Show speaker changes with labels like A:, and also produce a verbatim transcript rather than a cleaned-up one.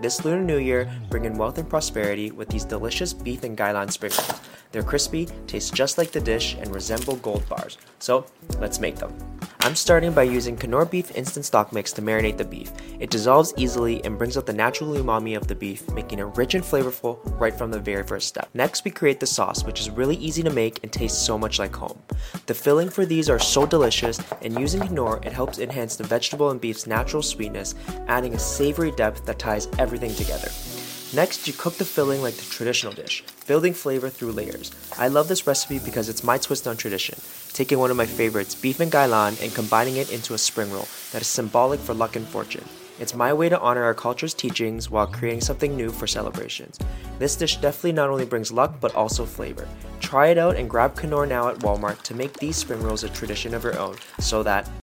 A: This Lunar New Year, bring in wealth and prosperity with these delicious beef and gailan spring rolls. They're crispy, taste just like the dish, and resemble gold bars. So, let's make them. I'm starting by using Knorr Beef Instant Stock Mix to marinate the beef. It dissolves easily and brings out the natural umami of the beef, making it rich and flavorful right from the very first step. Next, we create the sauce, which is really easy to make and tastes so much like home. The filling for these are so delicious, and using Knorr, it helps enhance the vegetable and beef's natural sweetness, adding a savory depth that ties everything together. Next, you cook the filling like the traditional dish, building flavor through layers. I love this recipe because it's my twist on tradition, taking one of my favorites, beef and gailan, and combining it into a spring roll that is symbolic for luck and fortune. It's my way to honor our culture's teachings while creating something new for celebrations. This dish definitely not only brings luck, but also flavor. Try it out and grab Knorr now at Walmart to make these spring rolls a tradition of your own, so that